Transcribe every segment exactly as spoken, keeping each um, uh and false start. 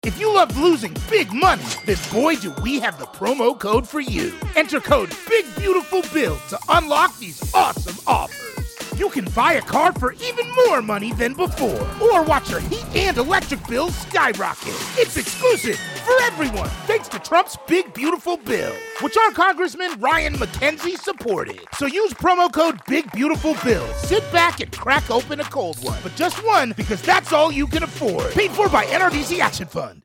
If you love losing big money, then boy do we have the promo code for you. Enter code BIGBEAUTIFULBILL to unlock these awesome offers. You can buy a car for even more money than before, or watch your heat and electric bills skyrocket. It's exclusive for everyone, thanks to Trump's Big Beautiful Bill, which our Congressman Ryan McKenzie supported. So use promo code BIGBEAUTIFULBILL. Sit back and crack open a cold one, but just one, because that's all you can afford. Paid for by N R D C Action Fund.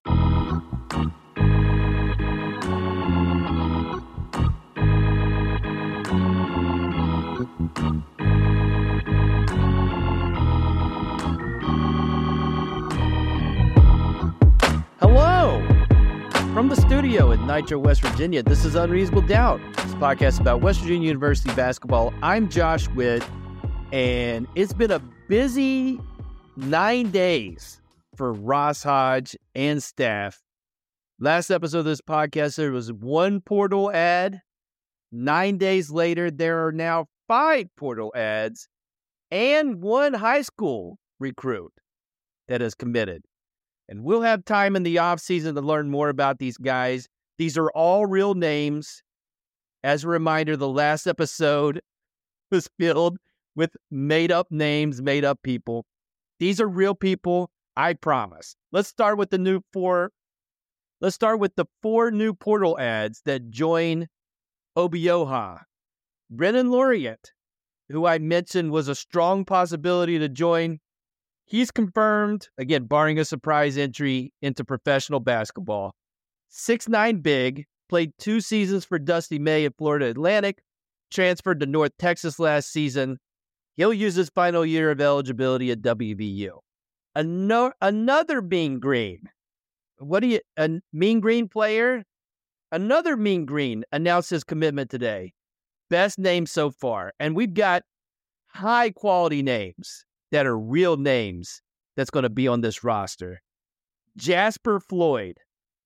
Hello! From the studio in Nitro, West Virginia, this is Unreasonable Doubt. This podcast about West Virginia University basketball. I'm Josh Witt, and it's been a busy nine days for Ross Hodge and staff. Last episode of this podcast, there was one portal ad. Nine days later, there are now five portal ads and one high school recruit that is committed. And we'll have time in the offseason to learn more about these guys. These are all real names. As a reminder, the last episode was filled with made-up names, made-up people. These are real people, I promise. Let's start with the new four. Let's start with the four new portal ads that join Obioha. Brennan Lauriat, who I mentioned was a strong possibility to join. He's confirmed, again, barring a surprise entry into professional basketball. six nine big, played two seasons for Dusty May at Florida Atlantic, transferred to North Texas last season. He'll use his final year of eligibility at W V U. Ano- another Mean Green. What do you, a Mean Green player? Another Mean Green announced his commitment today. Best name so far. And we've got high quality names that are real names that's going to be on this roster. Jasper Floyd.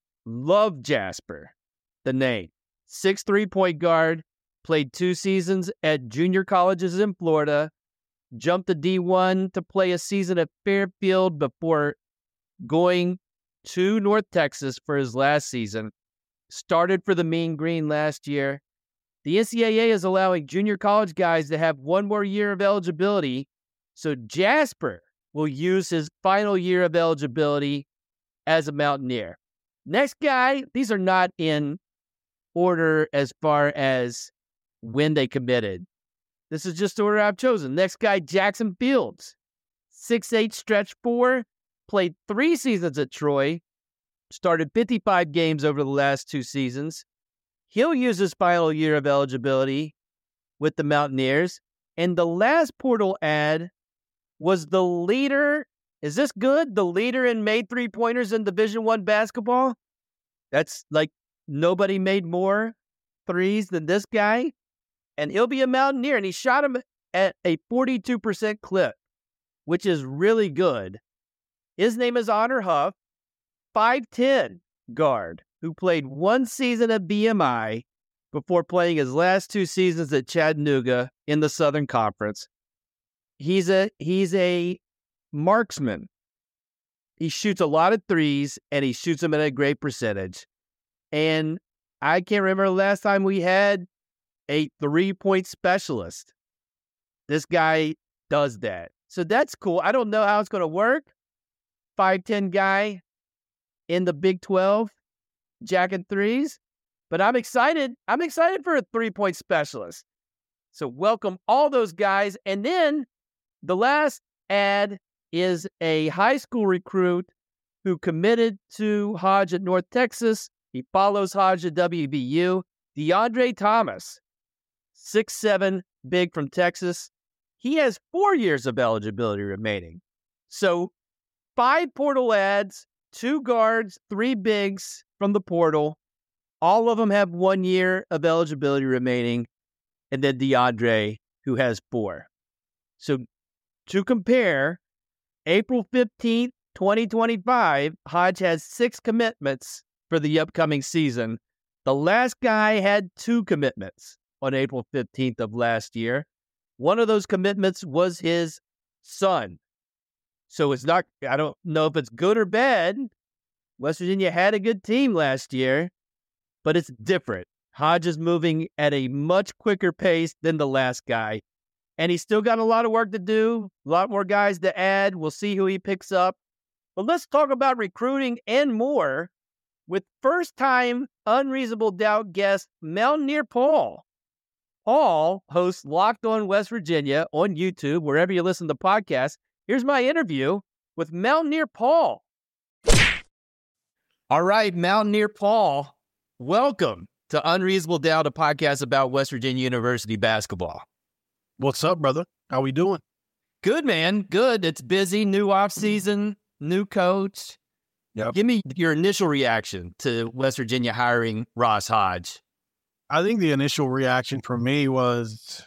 Love Jasper, the name. six three point guard, played two seasons at junior colleges in Florida, jumped to D one to play a season at Fairfield before going to North Texas for his last season. Started for the Mean Green last year. The N C double A is allowing junior college guys to have one more year of eligibility. So Jasper will use his final year of eligibility as a Mountaineer. Next guy, these are not in order as far as when they committed. This is just the order I've chosen. Next guy, Jackson Fields. six eight stretch four, played three seasons at Troy, started fifty-five games over the last two seasons. He'll use his final year of eligibility with the Mountaineers. And the last portal ad was the leader. Is this good? The leader in made three-pointers in Division One basketball? That's like nobody made more threes than this guy. And he'll be a Mountaineer. And he shot him at a forty-two percent clip, which is really good. His name is Honor Huff, five ten guard, who played one season at B M I before playing his last two seasons at Chattanooga in the Southern Conference. He's a he's a marksman. He shoots a lot of threes, and he shoots them at a great percentage. And I can't remember the last time we had a three-point specialist. This guy does that. So that's cool. I don't know how it's going to work. five ten guy in the Big twelve, jacking threes. But I'm excited. I'm excited for a three-point specialist. So welcome all those guys. And then the last ad is a high school recruit who committed to Hodge at North Texas. He follows Hodge at W V U. DeAndre Thomas, six seven, big from Texas. He has four years of eligibility remaining. So five portal ads, two guards, three bigs from the portal. All of them have one year of eligibility remaining. And then DeAndre, who has four. So to compare, April fifteenth, twenty twenty-five, Hodge has six commitments for the upcoming season. The last guy had two commitments on April fifteenth of last year. One of those commitments was his son. So it's not, I don't know if it's good or bad, West Virginia had a good team last year, but it's different. Hodge is moving at a much quicker pace than the last guy, and he's still got a lot of work to do, a lot more guys to add. We'll see who he picks up. But let's talk about recruiting and more with first-time Unreasonable Doubt guest Mountaineer Paul. Paul hosts Locked On West Virginia on YouTube, wherever you listen to podcasts. Here's my interview with Mountaineer Paul. All right, Mountaineer Paul, welcome to Unreasonable Doubt, a podcast about West Virginia University basketball. What's up, brother? How we doing? Good, man. Good. It's busy. New off season, new coach. Yep. Give me your initial reaction to West Virginia hiring Ross Hodge. I think the initial reaction for me was,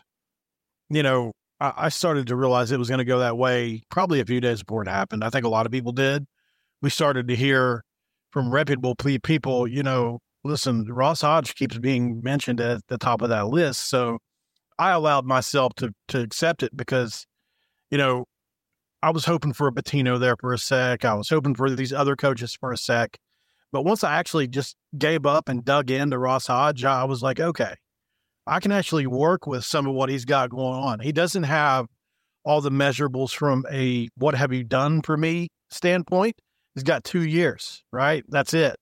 you know, I, I started to realize it was going to go that way probably a few days before it happened. I think a lot of people did. We started to hear from reputable people, you know, listen, Ross Hodge keeps being mentioned at the top of that list. So I allowed myself to to accept it because, you know, I was hoping for a Pitino there for a sec. I was hoping for these other coaches for a sec. But once I actually just gave up and dug into Ross Hodge, I was like, okay, I can actually work with some of what he's got going on. He doesn't have all the measurables from a what have you done for me standpoint. He's got two years, right? That's it.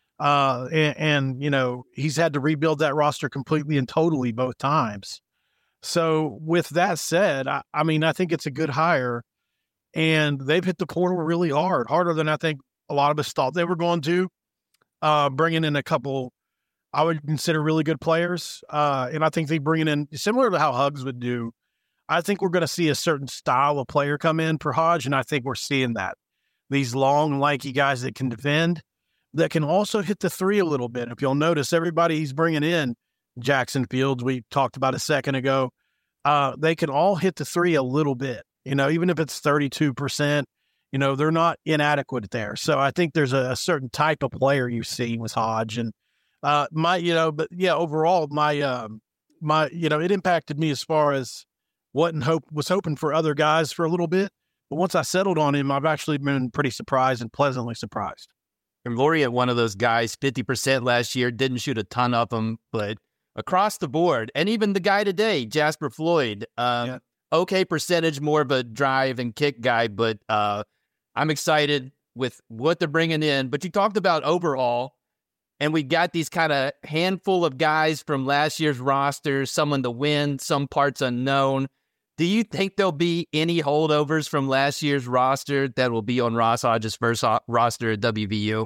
Uh, and, and, you know, he's had to rebuild that roster completely and totally both times. So with that said, I, I mean, I think it's a good hire. And they've hit the portal really hard, harder than I think a lot of us thought they were going to. Uh, bringing in a couple, I would consider really good players. Uh, and I think they bring in, similar to how Hugs would do, I think we're going to see a certain style of player come in for Hodge, and I think we're seeing that. These long, lanky guys that can defend, that can also hit the three a little bit. If you'll notice, everybody he's bringing in, Jackson Fields, we talked about a second ago, uh, they can all hit the three a little bit. You know, even if it's thirty-two percent, you know, they're not inadequate there. So I think there's a, a certain type of player you see with Hodge. And uh, my, you know, but yeah, overall, my, um, my, you know, it impacted me as far as what and hope was hoping for other guys for a little bit. But once I settled on him, I've actually been pretty surprised and pleasantly surprised. And Laureate, one of those guys, fifty percent last year, didn't shoot a ton of them, but across the board, and even the guy today, Jasper Floyd, um, yeah. okay percentage, more of a drive and kick guy, but uh, I'm excited with what they're bringing in. But you talked about overhaul, and we got these kind of handful of guys from last year's roster, some in the win, some parts unknown. Do you think there'll be any holdovers from last year's roster that will be on Ross Hodge's first ho- roster at W V U?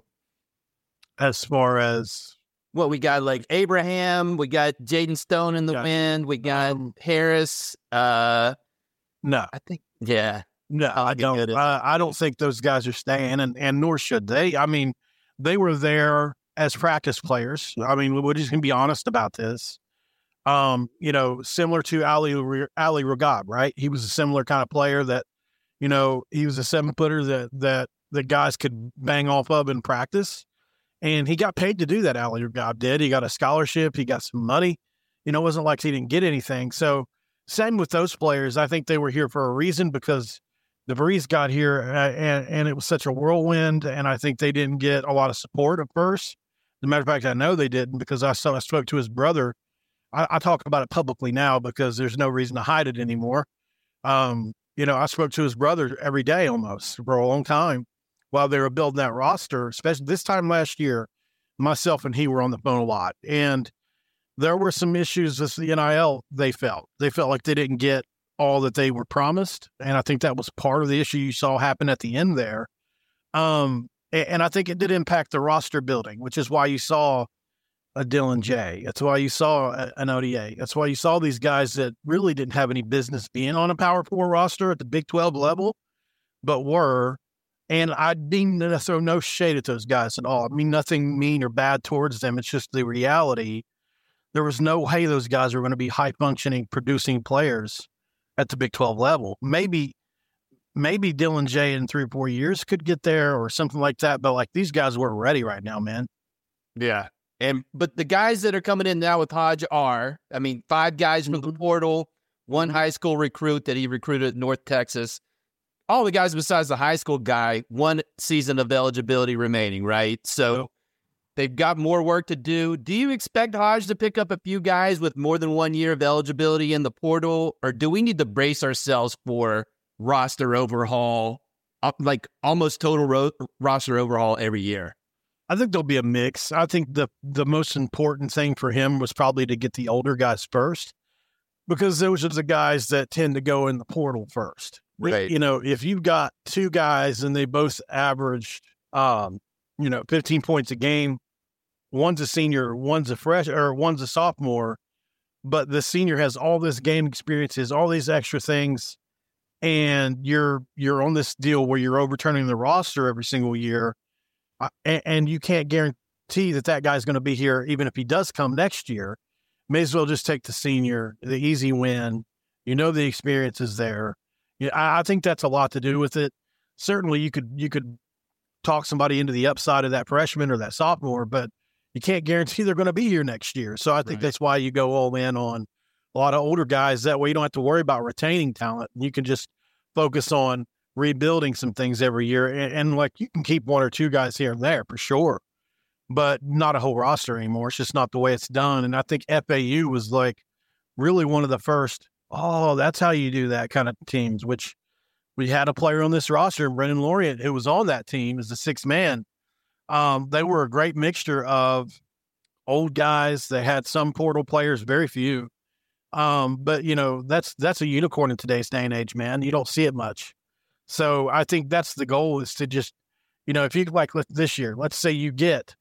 As far as? Well, we got like Abraham, we got Jaden Stone in the yeah. wind, we got um, Harris. Uh, no. I think, yeah. No, I, I don't. Uh, I don't think those guys are staying, and, and nor should they. I mean, they were there as practice players. I mean, we're just going to be honest about this. Um, you know, similar to Ali Ali Ragab, right? He was a similar kind of player that, you know, he was a seven footer that that the guys could bang off of in practice, and he got paid to do that. Ali Ragab did. He got a scholarship. He got some money. You know, it wasn't like he didn't get anything. So same with those players. I think they were here for a reason because DeVries got here uh, and, and it was such a whirlwind, and I think they didn't get a lot of support at first. As a matter of fact, I know they didn't because I saw I spoke to his brother. I, I talk about it publicly now because there's no reason to hide it anymore. Um, you know, I spoke to his brother every day almost for a long time while they were building that roster, especially this time last year. Myself and he were on the phone a lot, and there were some issues with the N I L. They felt they felt like they didn't get all that they were promised, and I think that was part of the issue you saw happen at the end there. Um, and, and I think it did impact the roster building, which is why you saw a Dylan J. That's why you saw a, an O D A. That's why you saw these guys that really didn't have any business being on a Power Four roster at the Big twelve level, but were. And I mean to throw no shade at those guys at all. I mean nothing mean or bad towards them. It's just the reality. There was no way those guys were going to be high-functioning, producing players at the Big twelve level. Maybe maybe Dylan J in three or four years could get there or something like that, but like these guys weren't ready right now, man. Yeah. And but the guys that are coming in now with Hodge are, I mean, five guys from the portal, one high school recruit that he recruited at North Texas. all the guys besides the high school guy, one season of eligibility remaining, right? So they've got more work to do. Do you expect Hodge to pick up a few guys with more than one year of eligibility in the portal, or do we need to brace ourselves for roster overhaul, like almost total ro- roster overhaul every year? I think there'll be a mix. I think the the most important thing for him was probably to get the older guys first, because those are the guys that tend to go in the portal first. Right. You know, if you've got two guys and they both averaged, um, you know, fifteen points a game, one's a senior, one's a fresh, or one's a sophomore, but the senior has all this game experiences, all these extra things, and you're you're on this deal where you're overturning the roster every single year, uh, and, and you can't guarantee that that guy's going to be here even if he does come next year. May as well just take the senior, the easy win. You know the experience is there. Yeah, I, I think that's a lot to do with it. Certainly, you could you could talk somebody into the upside of that freshman or that sophomore, but you can't guarantee they're going to be here next year. So I think Right. that's why you go all in on a lot of older guys. That way you don't have to worry about retaining talent. You can just focus on rebuilding some things every year. And, and like you can keep one or two guys here and there for sure, but not a whole roster anymore. It's just not the way it's done. And I think F A U was like really one of the first, oh, that's how you do that kind of teams, which we had a player on this roster, Brennan Lorient, who was on that team as the sixth man. Um, they were a great mixture of old guys. They had some portal players, very few. Um, but, you know, that's that's a unicorn in today's day and age, man. You don't see it much. So I think that's the goal, is to just, you know, if you like let, this year, let's say you get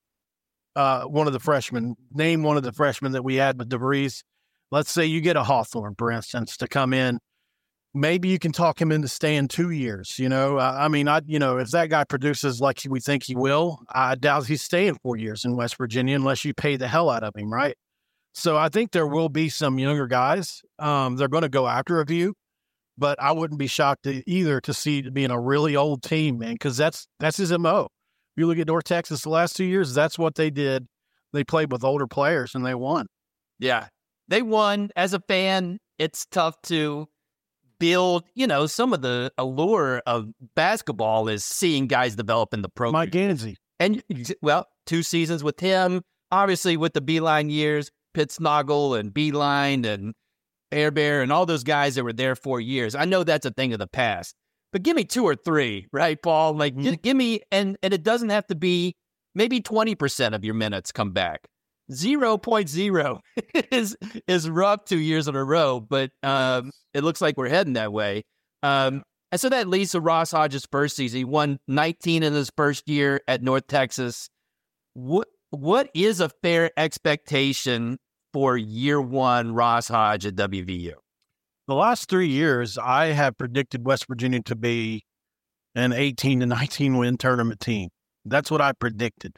uh, one of the freshmen, name one of the freshmen that we had with DeVries. Let's say you get a Hawthorne, for instance, to come in. Maybe you can talk him into staying two years. You know, uh, I mean, I you know, if that guy produces like we think he will, I doubt he's staying four years in West Virginia unless you pay the hell out of him, right? So I think there will be some younger guys. Um, they're going to go after a few, but I wouldn't be shocked to, either to see it being a really old team, man, because that's that's his M O. If you look at North Texas the last two years, that's what they did. They played with older players and they won. Yeah, they won. As a fan, it's tough to build, you know, some of the allure of basketball is seeing guys develop in the program. Mike Gansey. And, well, two seasons with him, obviously with the Beeline years, Pittsnoggle and Beeline and Air Bear and all those guys that were there for years. I know that's a thing of the past, but give me two or three, right, Paul? Like, mm-hmm. give me, and, and it doesn't have to be maybe twenty percent of your minutes come back. zero point zero is is rough two years in a row, but um, it looks like we're heading that way. Um, and so that leads to Ross Hodge's first season. He won nineteen in his first year at North Texas. What What is a fair expectation for year one Ross Hodge at W V U? The last three years, I have predicted West Virginia to be an eighteen to nineteen win tournament team. That's what I predicted.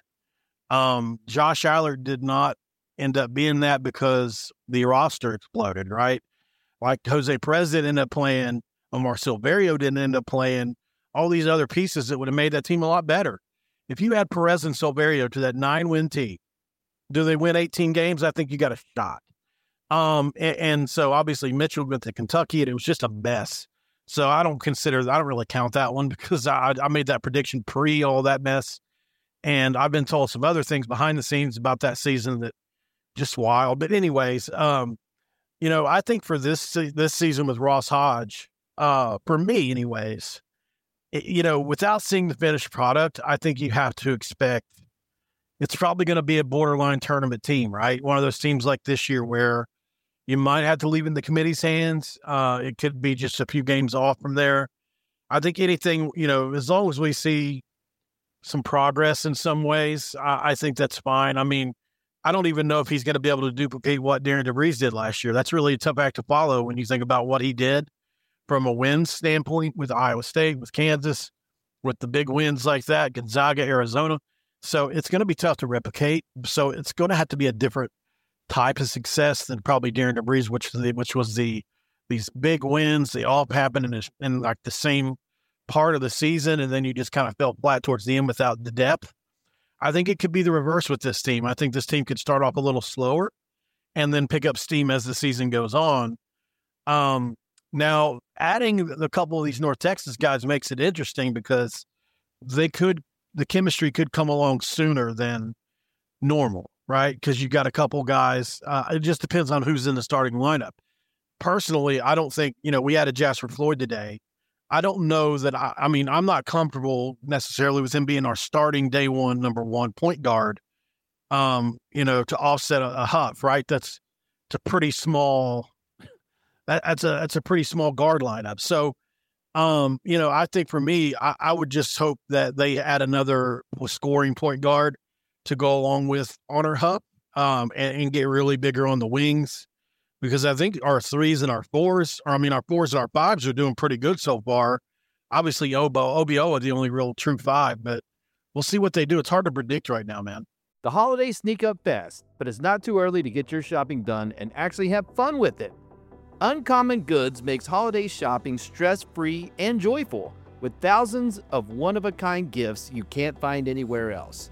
Um, Josh Allard did not end up being that because the roster exploded, right? Like Jose Perez didn't end up playing, Omar Silverio didn't end up playing, all these other pieces that would have made that team a lot better. If you add Perez and Silverio to that nine-win team, do they win eighteen games? I think you got a shot. Um, and, and so obviously Mitchell went to Kentucky, and it was just a mess. So I don't consider, I don't really count that one because I, I made that prediction pre all that mess. And I've been told some other things behind the scenes about that season that just wild. But anyways, um, you know, I think for this this season with Ross Hodge, uh, for me anyways, it, you know, without seeing the finished product, I think you have to expect it's probably going to be a borderline tournament team, right? One of those teams like this year where you might have to leave in the committee's hands. Uh, it could be just a few games off from there. I think anything, you know, as long as we see some progress in some ways, I, I think that's fine. I mean, I don't even know if he's going to be able to duplicate what Darren DeVries did last year. That's really a tough act to follow when you think about what he did from a wins standpoint with Iowa State, with Kansas, with the big wins like that, Gonzaga, Arizona. So it's going to be tough to replicate. So it's going to have to be a different type of success than probably Darren DeVries, which the, which was the these big wins. They all happened in, a, in like the same part of the season, and then you just kind of fell flat towards the end without the depth. I think it could be the reverse with this team. I think this team could start off a little slower and then pick up steam as the season goes on. Um, Now, adding a couple of these North Texas guys makes it interesting because they could, the chemistry could come along sooner than normal, right? Because you got a couple guys. Uh, it just depends on who's in the starting lineup. Personally, I don't think, you know, we added Jasper Floyd today. I don't know that, I, I mean, I'm not comfortable necessarily with him being our starting day one, number one point guard, um, you know, to offset a, a Huff, right? That's, it's a pretty small, that, that's a, that's a pretty small guard lineup. So, um, you know, I think for me, I, I would just hope that they add another scoring point guard to go along with Honor Huff, um, and, and get really bigger on the wings. Because I think our threes and our fours, or I mean, our fours and our fives are doing pretty good so far. Obviously, Obo, O B O are the only real true five, but we'll see what they do. It's hard to predict right now, man. The holidays sneak up fast, but it's not too early to get your shopping done and actually have fun with it. Uncommon Goods makes holiday shopping stress-free and joyful, with thousands of one-of-a-kind gifts you can't find anywhere else.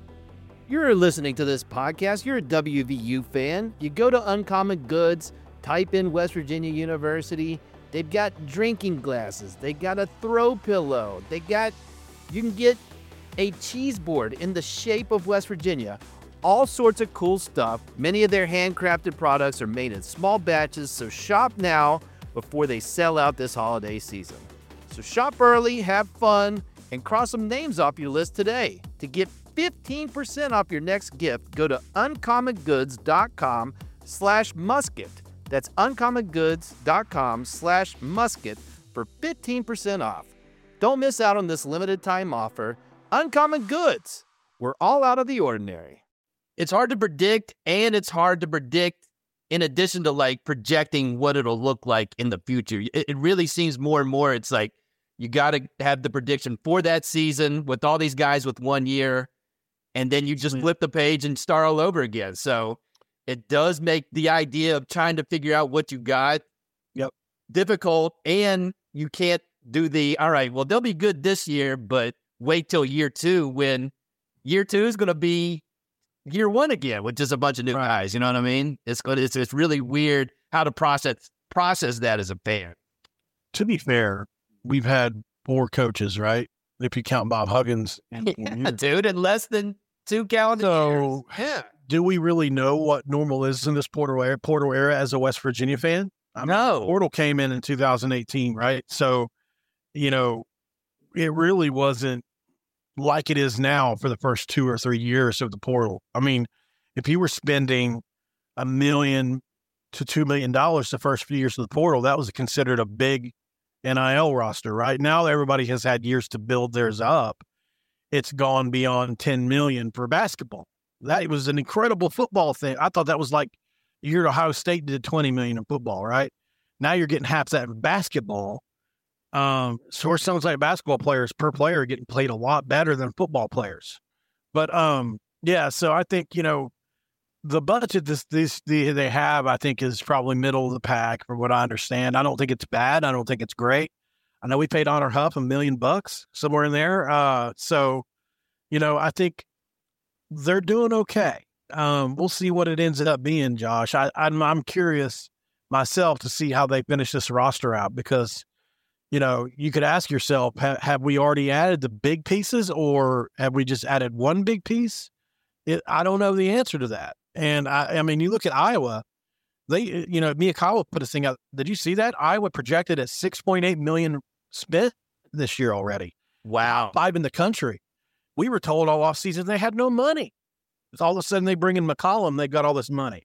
You're listening to this podcast, you're a W V U fan, you go to Uncommon Goods, type in West Virginia University, they've got drinking glasses, they got a throw pillow, they got, you can get a cheese board in the shape of West Virginia, all sorts of cool stuff. Many of their handcrafted products are made in small batches, so shop now before they sell out this holiday season. So shop early, have fun, and cross some names off your list today. To get fifteen percent off your next gift, go to uncommongoods.com slash musket. That's uncommongoods.com slash musket for fifteen percent off. Don't miss out on this limited time offer. Uncommon Goods. We're all out of the ordinary. It's hard to predict, and it's hard to predict in addition to like projecting what it'll look like in the future. It, it really seems more and more it's like you got to have the prediction for that season with all these guys with one year. And then you just flip the page and start all over again. So it does make the idea of trying to figure out what you got yep. difficult. And you can't do the, all right, well, they'll be good this year, but wait till year two when year two is going to be year one again with just a bunch of new right. guys. You know what I mean? It's good. It's, it's really weird how to process process that as a fan. To be fair, we've had four coaches, right? If you count Bob Huggins. And yeah, dude, in less than two calendar so, years. Yeah. Do we really know what normal is in this portal era, portal era as a West Virginia fan? I no. mean, portal came in in two thousand eighteen, right? So, you know, it really wasn't like it is now for the first two or three years of the portal. I mean, if you were spending a million to two million dollars the first few years of the portal, that was considered a big N I L roster, right? Now everybody has had years to build theirs up. It's gone beyond ten million for basketball. That was an incredible football thing. I thought that was like you heard Ohio State did twenty million in football, right? Now you're getting half that in basketball. Um, so it sounds like basketball players per player are getting played a lot better than football players. But um, yeah, so I think, you know, the budget this, this the, they have, I think, is probably middle of the pack from what I understand. I don't think it's bad. I don't think it's great. I know we paid Honor Huff a million bucks somewhere in there. Uh, so, you know, I think they're doing okay. Um, we'll see what it ends up being, Josh. I, I'm, I'm curious myself to see how they finish this roster out because, you know, you could ask yourself, ha- have we already added the big pieces or have we just added one big piece? It, I don't know the answer to that. And I, I mean, you look at Iowa, they, you know, Miyakawa put a thing out. Did you see that? Iowa projected at six point eight million spent this year already. Wow. Five in the country. We were told all off season they had no money. All of a sudden they bring in McCollum, they got all this money.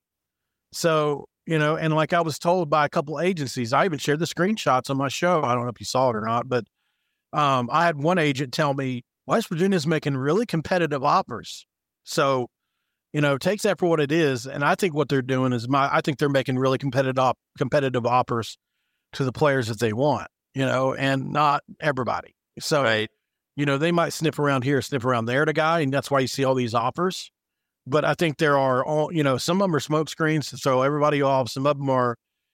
So, you know, and like I was told by a couple agencies, I even shared the screenshots on my show. I don't know if you saw it or not, but um, I had one agent tell me West Virginia's making really competitive offers. So, you know, takes that for what it is. And I think what they're doing is my, I think they're making really competitive, op- competitive offers to the players that they want, you know, and not everybody. So, right. you know, they might sniff around here, sniff around there to guy. And that's why you see all these offers. But I think there are all, you know, some of them are smoke screens. So everybody off, some of them are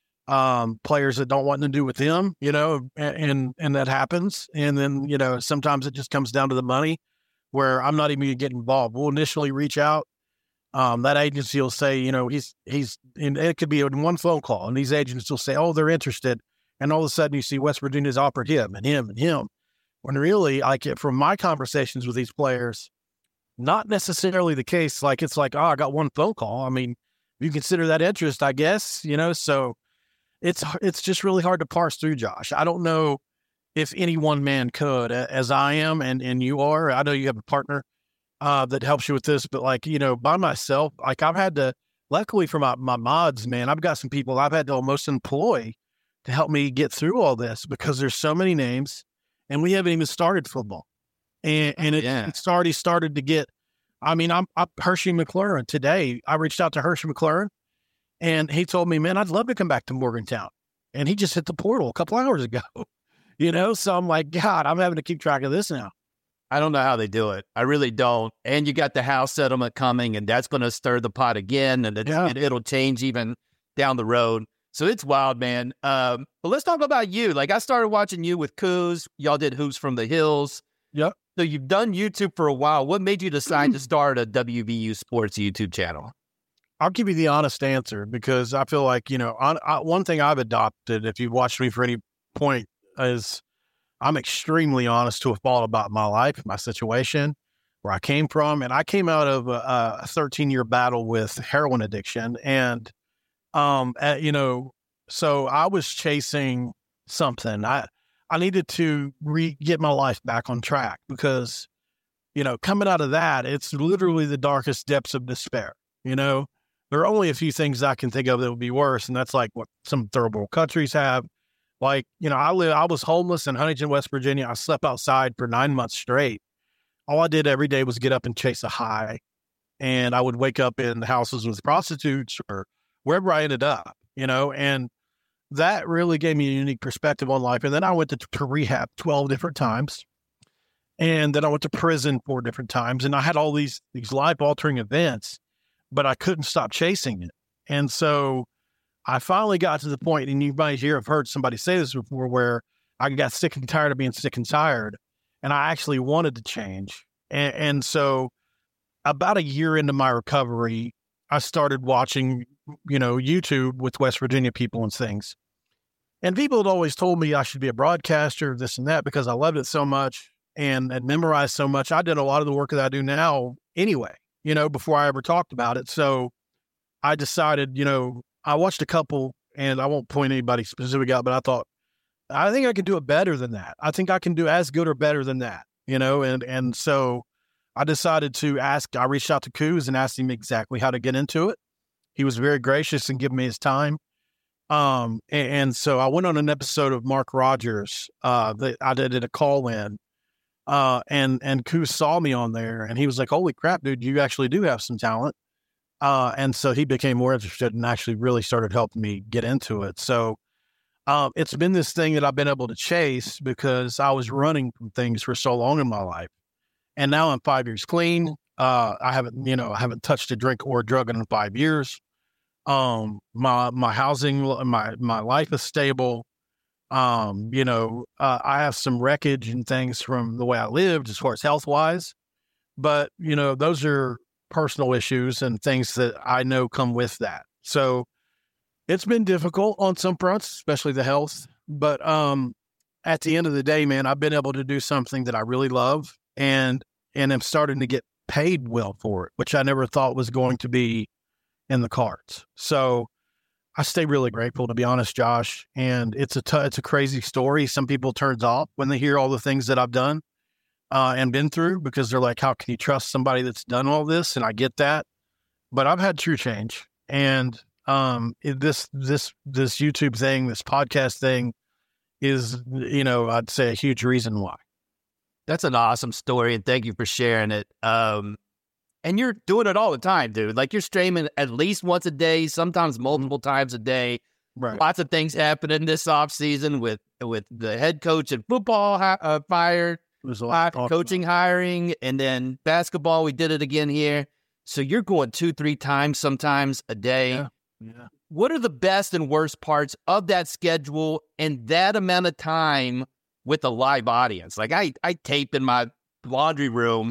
um, players that don't want to do with them, you know, and, and, and that happens. And then, you know, sometimes it just comes down to the money where I'm not even going to get involved. We'll initially reach out. Um, that agency will say, you know, he's, he's, and it could be in one phone call and these agents will say, oh, they're interested. And all of a sudden you see West Virginia's offered him and him and him. When really, like from my conversations with these players, not necessarily the case. Like, it's like, oh, I got one phone call. I mean, you consider that interest, I guess, you know, so it's, it's just really hard to parse through, Josh. I don't know if any one man could, as I am, and, and you are. I know you have a partner uh, that helps you with this, but like, you know, by myself, like I've had to, luckily for my, my mods, man, I've got some people I've had to almost employ to help me get through all this because there's so many names and we haven't even started football. And, and it, yeah. it's already started to get, I mean, I'm, I'm Hershey McLaurin today. I reached out to Hershey McLaurin and he told me, man, I'd love to come back to Morgantown. And he just hit the portal a couple hours ago, you know? So I'm like, God, I'm having to keep track of this now. I don't know how they do it. I really don't. And you got the house settlement coming, and that's going to stir the pot again, and it, yeah. it, it'll change even down the road. So it's wild, man. Um, but let's talk about you. Like, I started watching you with Kuz. Y'all did Hoops from the Hills. Yep. So you've done YouTube for a while. What made you decide to start a W V U Sports YouTube channel? I'll give you the honest answer because I feel like, you know, on, I, one thing I've adopted, if you've watched me for any point, is I'm extremely honest to a fault about my life, my situation, where I came from. And I came out of a, a thirteen-year battle with heroin addiction. And, um, uh, you know, so I was chasing something. I I needed to re- get my life back on track because, you know, coming out of that, it's literally the darkest depths of despair. You know, there are only a few things I can think of that would be worse. And that's like what some third world countries have. Like, you know, I live, I was homeless in Huntington, West Virginia. I slept outside for nine months straight. All I did every day was get up and chase a high. And I would wake up in houses with prostitutes or wherever I ended up, you know, and that really gave me a unique perspective on life. And then I went to, to rehab twelve different times. And then I went to prison four different times. And I had all these, these life altering events, but I couldn't stop chasing it. And so I finally got to the point, and you might hear, I've heard somebody say this before, where I got sick and tired of being sick and tired, and I actually wanted to change. And, and so about a year into my recovery, I started watching, you know, YouTube with West Virginia people and things. And people had always told me I should be a broadcaster, this and that, because I loved it so much and had memorized so much. I did a lot of the work that I do now anyway, you know, before I ever talked about it. So I decided, you know, I watched a couple, and I won't point anybody specific out, but I thought, I think I can do it better than that. I think I can do as good or better than that, you know? And, and so I decided to ask, I reached out to Kuz and asked him exactly how to get into it. He was very gracious and giving me his time. Um, and, and so I went on an episode of Mark Rogers, uh, that I did a call in, uh, and, and Kuz saw me on there and he was like, holy crap, dude, you actually do have some talent. Uh, and so he became more interested and actually really started helping me get into it. So um, it's been this thing that I've been able to chase because I was running from things for so long in my life. And now I'm five years clean. Uh, I haven't, you know, I haven't touched a drink or a drug in five years. Um, my, my housing, my, my life is stable. Um, you know, uh, I have some wreckage and things from the way I lived as far as health wise, but you know, those are personal issues and things that I know come with that. So it's been difficult on some fronts, especially the health. But um, at the end of the day, man, I've been able to do something that I really love and, and I'm starting to get paid well for it, which I never thought was going to be in the cards. So I stay really grateful, to be honest, Josh. And it's a, t- it's a crazy story. Some people turns off when they hear all the things that I've done. Uh, and been through because they're like, how can you trust somebody that's done all this? And I get that, but I've had true change. And um, it, this, this, this YouTube thing, this podcast thing is, you know, I'd say a huge reason why. That's an awesome story. And thank you for sharing it. Um, and you're doing it all the time, dude. Like you're streaming at least once a day, sometimes multiple times a day. Right. Lots of things happening this off season with, with the head coach and football uh, fired. There's a lot of coaching, about. hiring, and then basketball. We did it again here. So you're going two, three times sometimes a day. Yeah. Yeah. What are the best and worst parts of that schedule and that amount of time with a live audience? Like I, I tape in my laundry room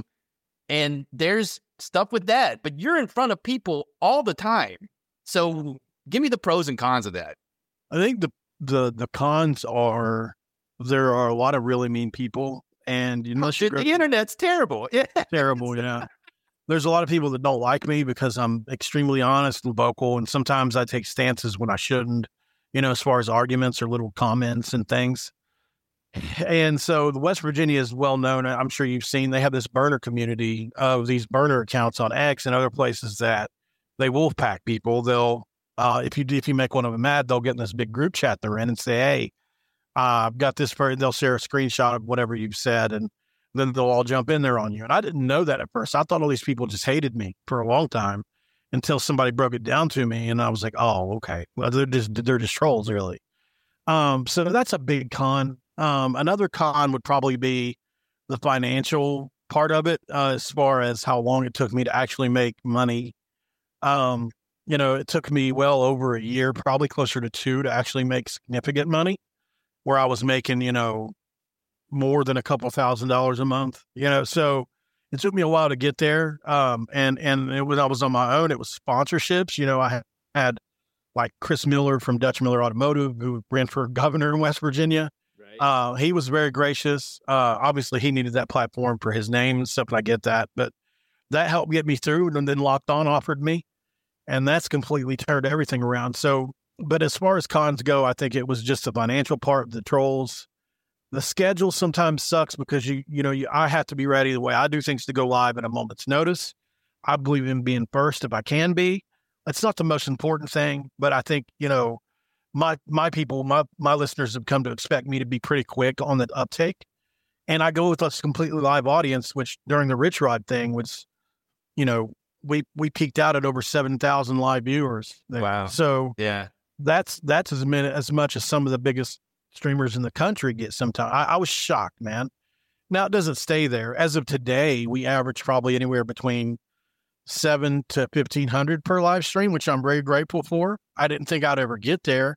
and there's stuff with that, but you're in front of people all the time. So give me the pros and cons of that. I think the the the cons are there are a lot of really mean people, and you know, the, the internet's terrible. Yeah, terrible. Yeah, there's a lot of people that don't like me because I'm extremely honest and vocal, and sometimes I take stances when I shouldn't. You know, as far as arguments or little comments and things. And so the West Virginia is well known. I'm sure you've seen they have this burner community of these burner accounts on X and other places that they wolf pack people. They'll uh, if you if you make one of them mad, they'll get in this big group chat they're in and say, "Hey, uh, I've got this." For they'll share a screenshot of whatever you've said, and then they'll all jump in there on you. And I didn't know that at first. I thought all these people just hated me for a long time until somebody broke it down to me, and I was like, "Oh, okay. Well, they're just they're just trolls, really." Um, so that's a big con. Um, another con would probably be the financial part of it, uh, as far as how long it took me to actually make money. Um, you know, it took me well over a year, probably closer to two, to actually make significant money, where I was making, you know, more than a couple thousand dollars a month, you know, so it took me a while to get there. Um, and, and it was, I was on my own, it was sponsorships. You know, I had, had like Chris Miller from Dutch Miller Automotive, who ran for governor in West Virginia. Uh, he was very gracious. Uh, obviously he needed that platform for his name and stuff, and I get that, but that helped get me through. And then Locked On offered me, and that's completely turned everything around. So, but as far as cons go, I think it was just the financial part, the trolls. The schedule sometimes sucks because you, you know, you, I have to be ready the way I do things to go live at a moment's notice. I believe in being first if I can be. That's not the most important thing, but I think, you know, My my people, my my listeners have come to expect me to be pretty quick on the uptake. And I go with a completely live audience, which during the Rich Rod thing was, you know, we we peaked out at over seven thousand live viewers there. Wow. So yeah, that's that's as, many, as much as some of the biggest streamers in the country get sometimes. I, I was shocked, man. Now, it doesn't stay there. As of today, we average probably anywhere between seven to fifteen hundred per live stream, which I'm very grateful for. I didn't think I'd ever get there.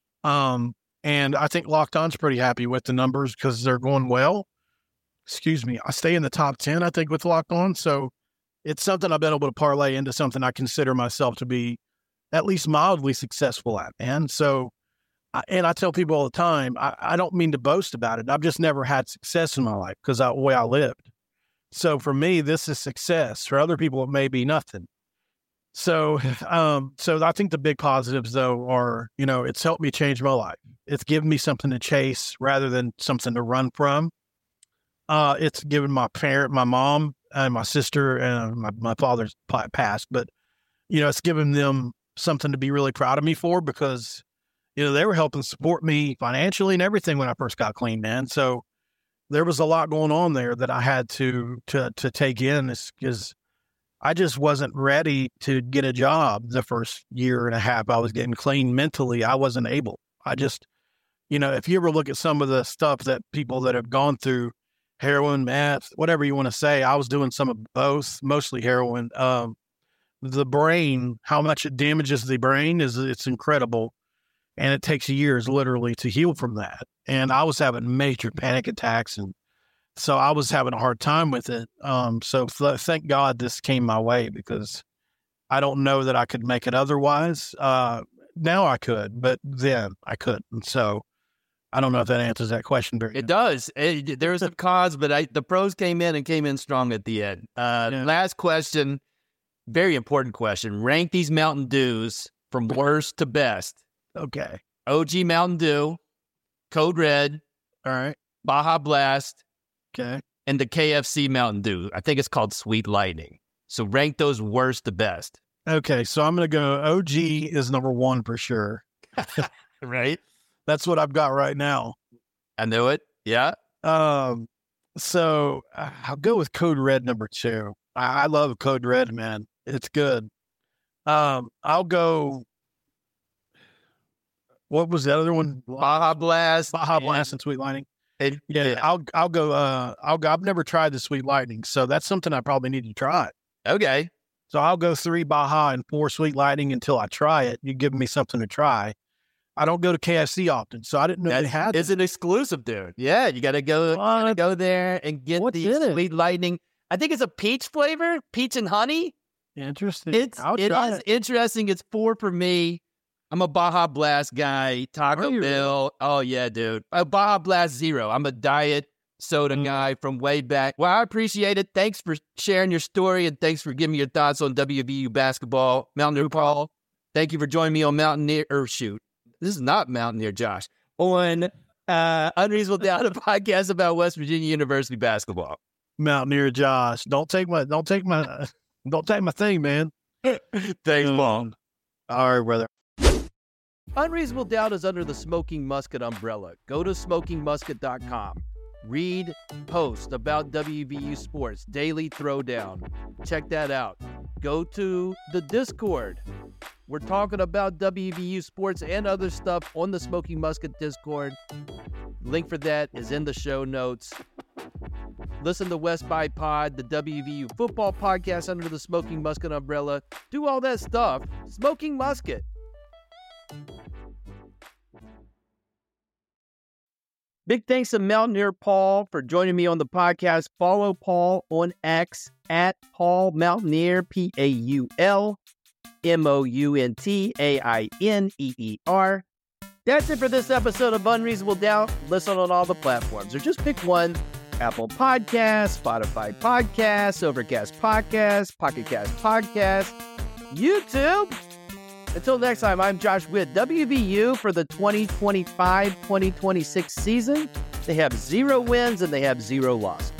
Um, and I think Locked On's pretty happy with the numbers because they're going well. Excuse me. I stay in the top ten, I think, with Locked On. So it's something I've been able to parlay into something I consider myself to be at least mildly successful at, man. So, and I tell people all the time, I, I don't mean to boast about it. I've just never had success in my life because of the way I lived. So for me, this is success. For other people, it may be nothing. So, um, so I think the big positives though are, you know, it's helped me change my life. It's given me something to chase rather than something to run from. Uh, it's given my parent, my mom and my sister and my, my father's passed, but you know, it's given them something to be really proud of me for because, you know, they were helping support me financially and everything when I first got clean, man. So there was a lot going on there that I had to, to, to take in because I just wasn't ready to get a job the first year and a half. I was getting clean mentally. I wasn't able. I just, you know, if you ever look at some of the stuff that people that have gone through heroin, meth, whatever you want to say, I was doing some of both, mostly heroin. Um, the brain, how much it damages the brain is it's incredible. And it takes years literally to heal from that. And I was having major panic attacks and so I was having a hard time with it. Um, so th- thank God this came my way because I don't know that I could make it otherwise. Uh, now I could, but then I couldn't. And so I don't know if that answers that question very It good. does. It, there's some cons, but I, the pros came in and came in strong at the end. Uh, Yeah. Last question, very important question. Rank these Mountain Dews from worst to best. Okay. O G Mountain Dew, Code Red, All right. Baja Blast, Okay. and the K F C Mountain Dew. I think it's called Sweet Lightning. So rank those worst to best. Okay. So I'm going to go O G is number one for sure. Right? That's what I've got right now. I knew it. Yeah. Um, so uh, I'll go with Code Red number two. I, I love Code Red, man. It's good. Um, I'll go. What was the other one? Baja Blast. Baja and- Blast and Sweet Lightning. and- Yeah, yeah. I'll I'll go. Uh, I'll go. I've never tried the Sweet Lightning, so that's something I probably need to try. Okay. So I'll go three Baja and four Sweet Lightning until I try it. You give me something to try. I don't go to K F C often, so I didn't know they had. It's an exclusive, dude. Yeah, you gotta go, you gotta go there and get What's the in it? Sweet Lightning. I think it's a peach flavor, peach and honey. Interesting. It's I'll it try is it. interesting. It's four for me. I'm a Baja Blast guy. Taco you? Bell. Oh, yeah, dude. A Baja Blast Zero. I'm a diet soda Mm. guy from way back. Well, I appreciate it. Thanks for sharing your story, and thanks for giving me your thoughts on W V U basketball. Mountaineer Paul, thank you for joining me on Mountaineer, or shoot, this is not Mountaineer Josh, on uh, Unreasonable Doubt, a podcast about West Virginia University basketball. Mountaineer Josh, don't take my, don't take my, don't take my thing, man. Thanks, Paul. All right, brother. Unreasonable Doubt is under the Smoking Musket umbrella. Go to smoking musket dot com. Read posts about W V U sports, daily throwdown. Check that out. Go to the Discord. We're talking about W V U sports and other stuff on the Smoking Musket Discord. Link for that is in the show notes. Listen to West by Pod, the W V U football podcast under the Smoking Musket umbrella. Do all that stuff. Smoking Musket. Big thanks to Mountaineer Paul for joining me on the podcast. Follow Paul on X at Paul Mountaineer, P A U L M O U N T A I N E E R. That's it for this episode of Unreasonable Doubt. Listen on all the platforms, or just pick one. Apple Podcasts, Spotify Podcasts, Overcast Podcasts, Pocket Cast Podcasts, YouTube. Until next time, I'm Josh Witt. W V U for the twenty twenty-five twenty twenty-six season, they have zero wins and they have zero losses.